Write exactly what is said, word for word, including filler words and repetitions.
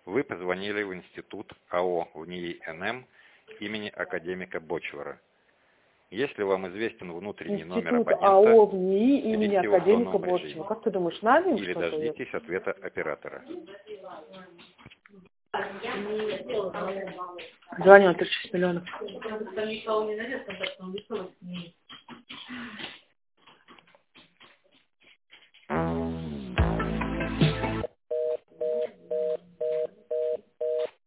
Вы позвонили в институт АО ВНИИ НМ имени академика Бочвара. Если вам известен внутренний Институт номер абонента, АО ВНИИ имени академика Бочвара. режим, Как ты думаешь, надо или дождитесь ответа оператора. Звонил тридцать шесть миллионов.